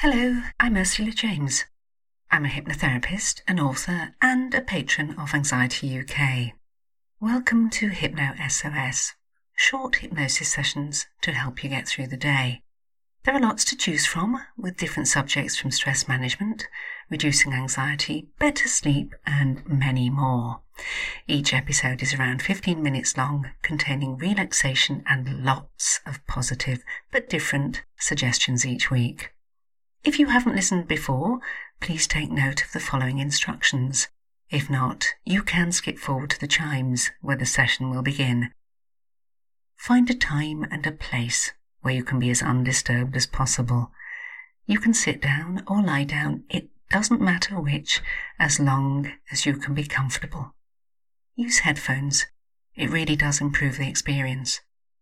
Hello, I'm Ursula James. I'm a hypnotherapist, an author, and a patron of Anxiety UK. Welcome to Hypno SOS, short hypnosis sessions to help you get through the day. There are lots to choose from, with different subjects from stress management, reducing anxiety, better sleep, and many more. Each episode is around 15 minutes long, containing relaxation and lots of positive but different suggestions each week. If you haven't listened before, please take note of the following instructions. If not, you can skip forward to the chimes where the session will begin. Find a time and a place where you can be as undisturbed as possible. You can sit down or lie down, it doesn't matter which, as long as you can be comfortable. Use headphones. It really does improve the experience.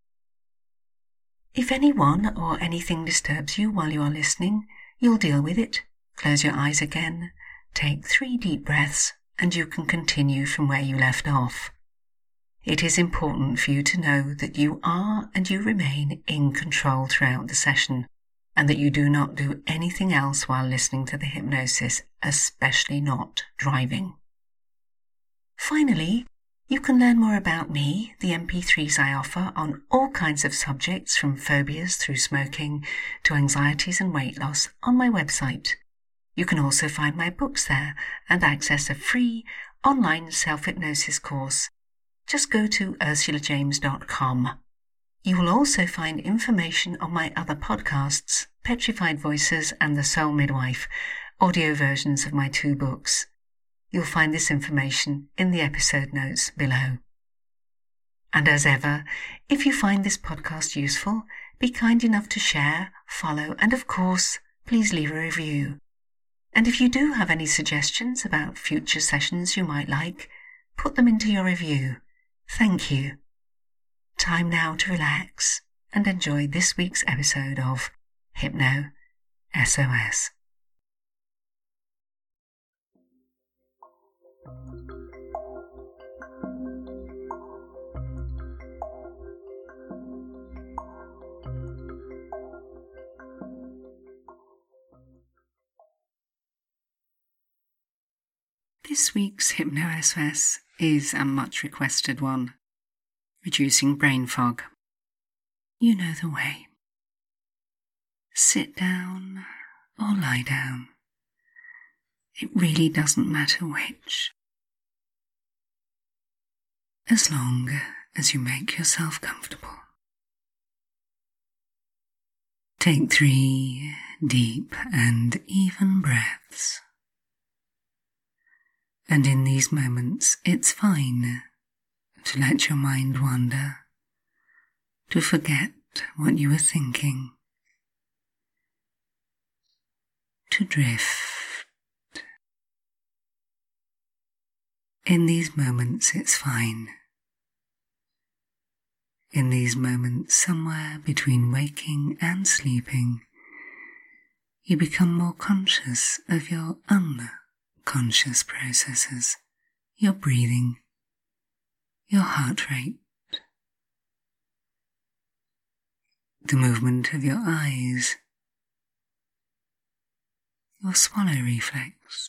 If anyone or anything disturbs you while you are listening, you'll deal with it. Close your eyes again, take 3 deep breaths, and you can continue from where you left off. It is important for you to know that you are and you remain in control throughout the session, and that you do not do anything else while listening to the hypnosis, especially not driving. Finally, you can learn more about me, the MP3s I offer, on all kinds of subjects from phobias through smoking to anxieties and weight loss on my website. You can also find my books there and access a free online self-hypnosis course. Just go to ursulajames.com. You will also find information on my other podcasts, Petrified Voices and The Soul Midwife, audio versions of my 2 books. You'll find this information in the episode notes below. And as ever, if you find this podcast useful, be kind enough to share, follow, and of course, please leave a review. And if you do have any suggestions about future sessions you might like, put them into your review. Thank you. Time now to relax and enjoy this week's episode of Hypno SOS. This week's Hypno SOS is a much requested one, reducing brain fog. You know the way. Sit down or lie down. It really doesn't matter which. As long as you make yourself comfortable. Take 3 deep and even breaths. And in these moments, it's fine to let your mind wander, to forget what you were thinking, to drift. In these moments, it's fine. In these moments, somewhere between waking and sleeping, you become more conscious of your unconscious processes, your breathing, your heart rate, the movement of your eyes, your swallow reflex.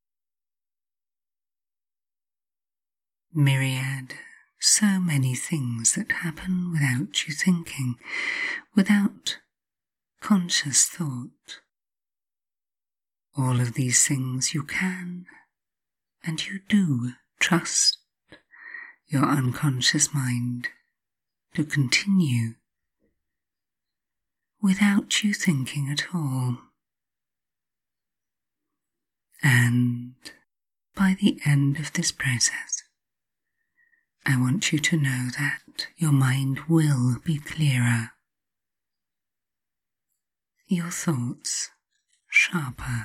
Myriad, so many things that happen without you thinking, without conscious thought. All of these things you can and you do trust your unconscious mind to continue without you thinking at all. And by the end of this process, I want you to know that your mind will be clearer, your thoughts sharper.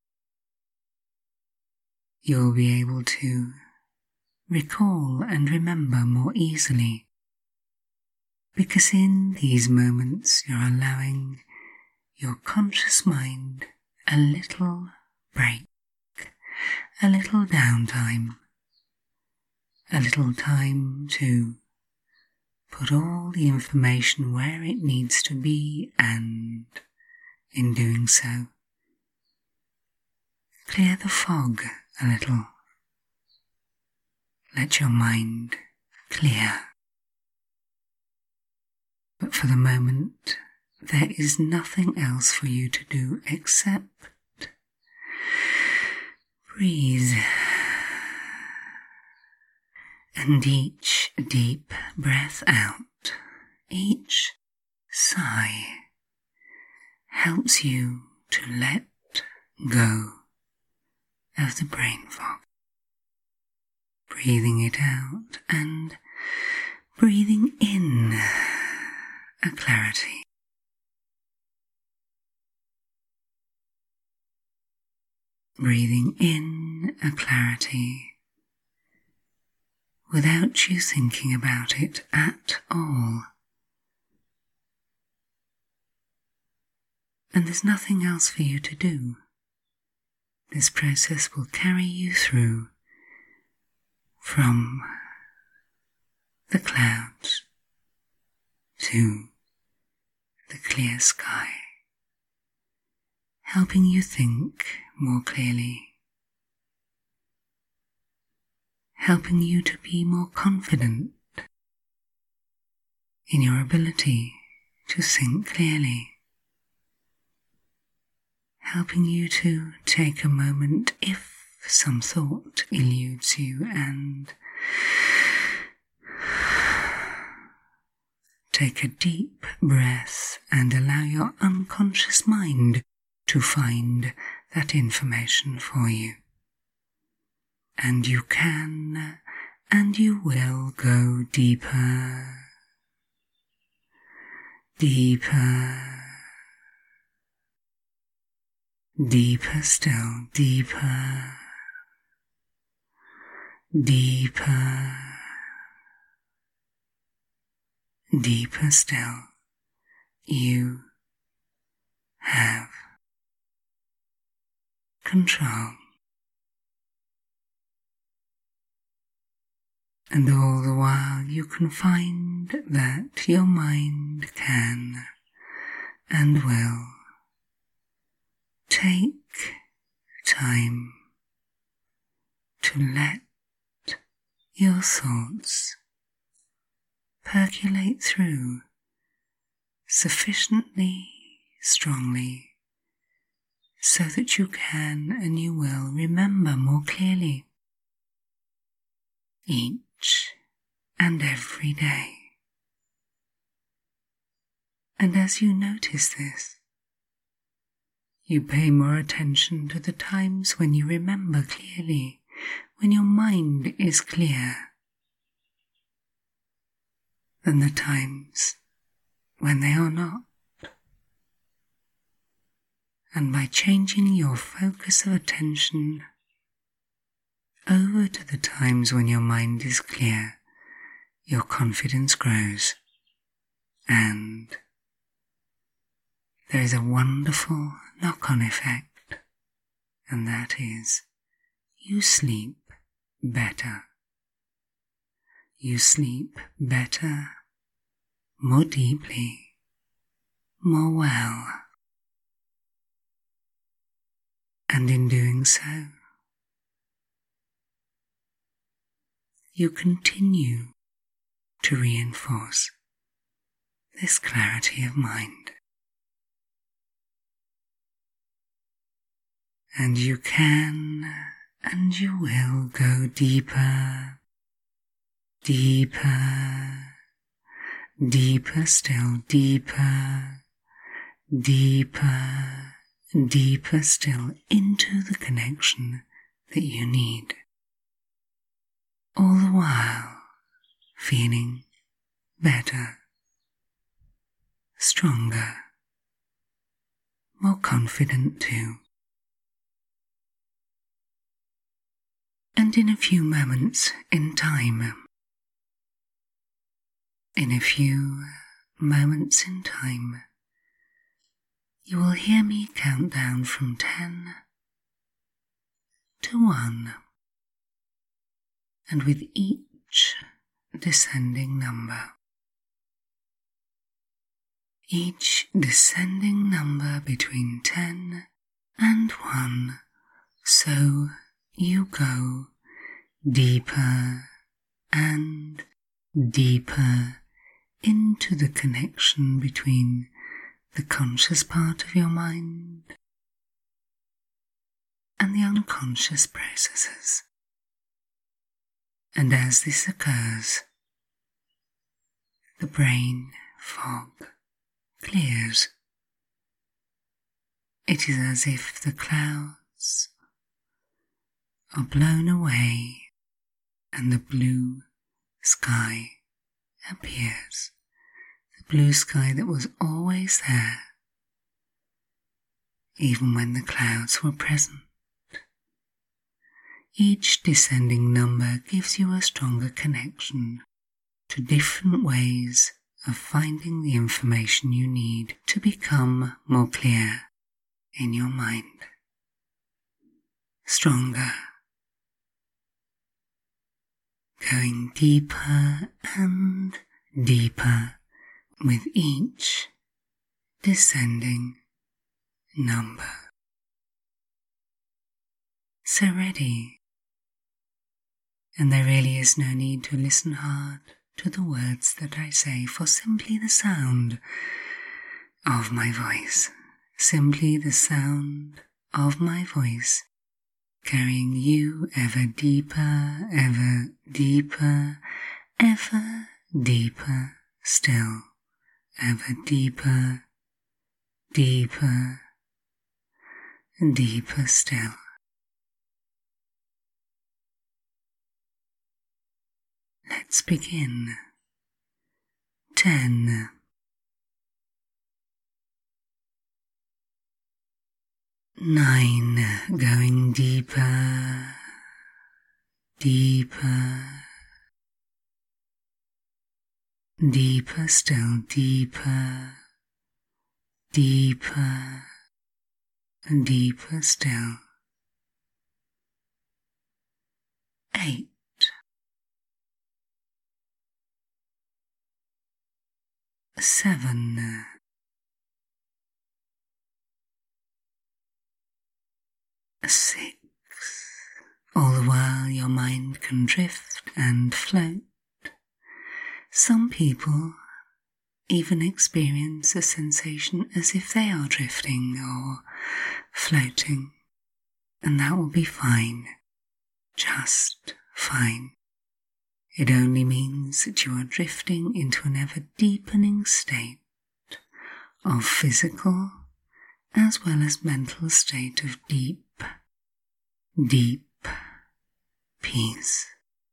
You'll be able to recall and remember more easily, because in these moments you're allowing your conscious mind a little break, a little downtime, a little time to put all the information where it needs to be, and in doing so, clear the fog a little. Let your mind clear. But for the moment, there is nothing else for you to do except breathe. And each deep breath out, each sigh, helps you to let go of the brain fog. Breathing it out and breathing in a clarity. Breathing in a clarity without you thinking about it at all. And there's nothing else for you to do. This process will carry you through from the clouds to the clear sky, helping you think more clearly, helping you to be more confident in your ability to think clearly, helping you to take a moment if some thought eludes you and take a deep breath and allow your unconscious mind to find that information for you. And you can and you will go deeper, deeper, deeper still, deeper, deeper, deeper still. You have control. And all the while you can find that your mind can and will take time to let your thoughts percolate through sufficiently strongly so that you can and you will remember more clearly each and every day. And as you notice this, you pay more attention to the times when you remember clearly, when your mind is clear, than the times when they are not. And by changing your focus of attention over to the times when your mind is clear, your confidence grows, and there is a wonderful knock-on effect, and that is you sleep better. You sleep better, more deeply, more well. And in doing so, you continue to reinforce this clarity of mind. And you can and you will go deeper, deeper, deeper still, deeper, deeper, deeper still into the connection that you need. All the while feeling better, stronger, more confident too. And in a few moments in time, you will hear me count down from 10 to 1. And with each descending number, each descending number between 10 and 1 So you go deeper and deeper into the connection between the conscious part of your mind and the unconscious processes. And as this occurs, the brain fog clears. It is as if the clouds are blown away and the blue sky appears. The blue sky that was always there, even when the clouds were present. Each descending number gives you a stronger connection to different ways of finding the information you need to become more clear in your mind. Stronger. Going deeper and deeper with each descending number. So ready. And there really is no need to listen hard to the words that I say, for simply the sound of my voice, simply the sound of my voice, carrying you ever deeper, ever deeper, ever deeper still, ever deeper, deeper, deeper still. Let's begin. 10. 9. Going deeper, deeper, deeper still, deeper, deeper, and deeper still. 8. 7. 6. All the while your mind can drift and float. Some people even experience a sensation as if they are drifting or floating, and that will be fine, just fine. It only means that you are drifting into an ever-deepening state of physical as well as mental state of deep, deep peace.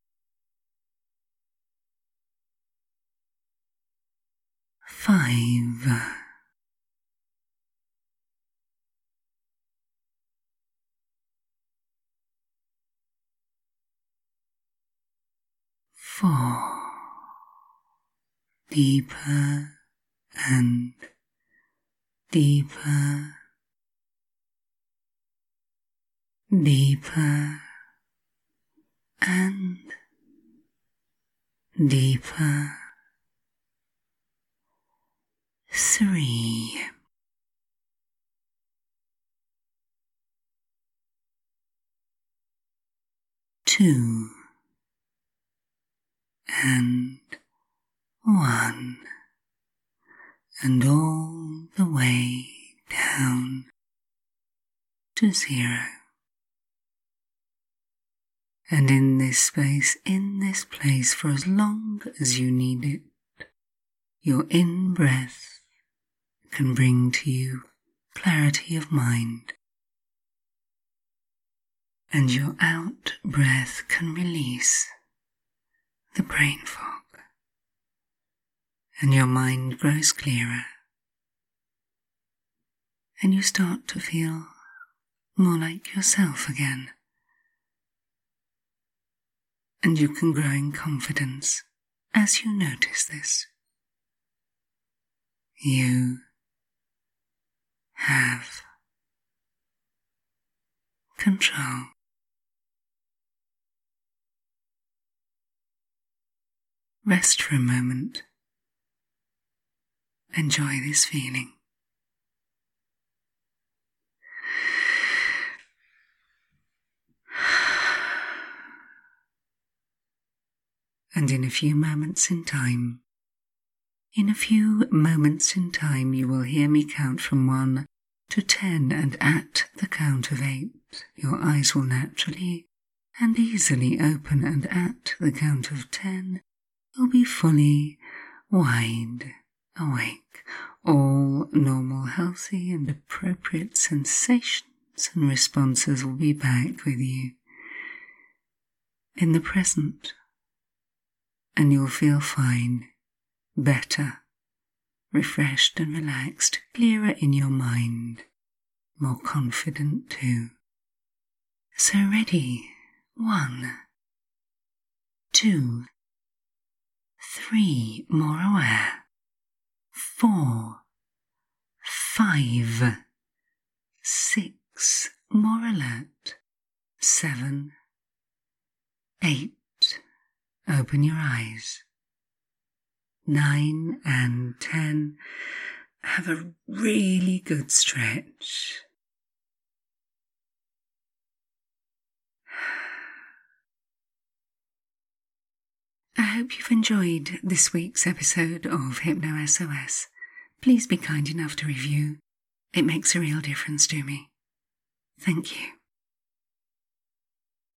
5. 4. Deeper and deeper, deeper and deeper. 3. 2. And 1. And all the way down to 0. And in this space, in this place, for as long as you need it, your in-breath can bring to you clarity of mind, and your out-breath can release the brain fog, and your mind grows clearer, and you start to feel more like yourself again, and you can grow in confidence as you notice this. You have control. Rest for a moment. Enjoy this feeling. and in a few moments in time. In a few moments in time, you will hear me count from 1 to 10, and at the count of 8, your eyes will naturally and easily open, and at the count of 10, you'll be fully wide awake. All normal, healthy, and appropriate sensations and responses will be back with you in the present, and you'll feel fine, better, refreshed and relaxed, clearer in your mind, more confident too. So ready, 1, 2, 3, more aware, 4, 5, 6, more alert, 7, 8, open your eyes, 9 and 10, have a really good stretch. I hope you've enjoyed this week's episode of Hypno SOS. Please be kind enough to review. It makes a real difference to me. Thank you.